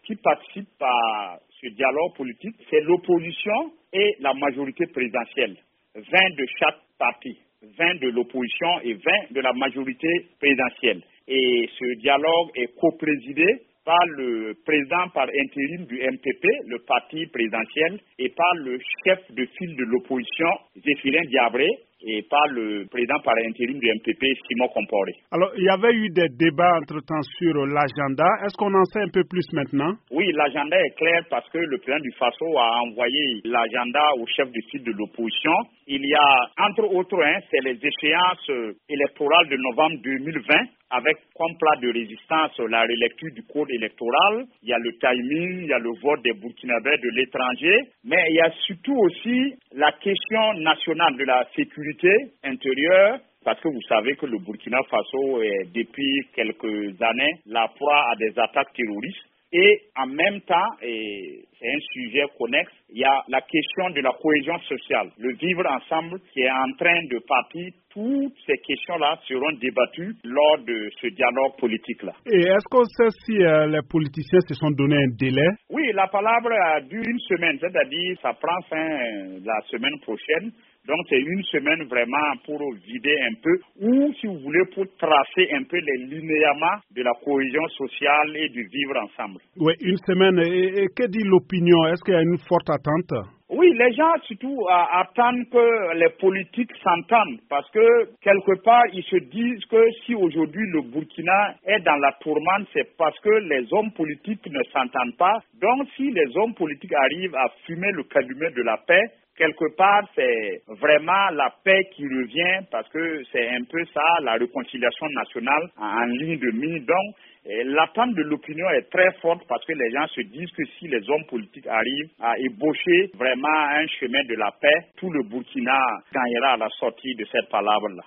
qui participent à ce dialogue politique, c'est l'opposition et la majorité présidentielle. 20 de chaque parti, 20 de l'opposition et 20 de la majorité présidentielle. Et ce dialogue est coprésidé par le président par intérim du MPP, le parti présidentiel, et par le chef de file de l'opposition, Zéphirin Diabré, et par le président par intérim du MPP, Simon Comporé. Alors, il y avait eu des débats entre-temps sur l'agenda. Est-ce qu'on en sait un peu plus maintenant? Oui, l'agenda est clair parce que le président du FASO a envoyé l'agenda au chef de file de l'opposition. Il y a, entre autres, c'est les échéances électorales de novembre 2020, avec comme plat de résistance la relecture du code électoral. Il y a le timing, il y a le vote des Burkinabés de l'étranger, mais il y a surtout aussi la question nationale de la sécurité intérieure, parce que vous savez que le Burkina Faso est depuis quelques années la proie à des attaques terroristes. Et en même temps, et c'est un sujet connexe, il y a la question de la cohésion sociale, le vivre ensemble qui est en train de partir. Toutes ces questions-là seront débattues lors de ce dialogue politique-là. Et est-ce qu'on sait si les politiciens se sont donné un délai? Oui, la palabre dure une semaine, c'est-à-dire ça prend fin la semaine prochaine. Donc c'est une semaine vraiment pour vider un peu, ou si vous voulez pour tracer un peu les linéaments de la cohésion sociale et du vivre ensemble. Oui, une semaine. Et que dit l'opinion? Est-ce qu'il y a une forte attente? Oui, les gens surtout attendent que les politiques s'entendent parce que quelque part ils se disent que si aujourd'hui le Burkina est dans la tourmente, c'est parce que les hommes politiques ne s'entendent pas. Donc si les hommes politiques arrivent à fumer le calumet de la paix, quelque part, c'est vraiment la paix qui revient parce que c'est un peu ça, la réconciliation nationale en ligne de mire. Donc, l'attente de l'opinion est très forte parce que les gens se disent que si les hommes politiques arrivent à ébaucher vraiment un chemin de la paix, tout le Burkina gagnera à la sortie de cette palabre-là.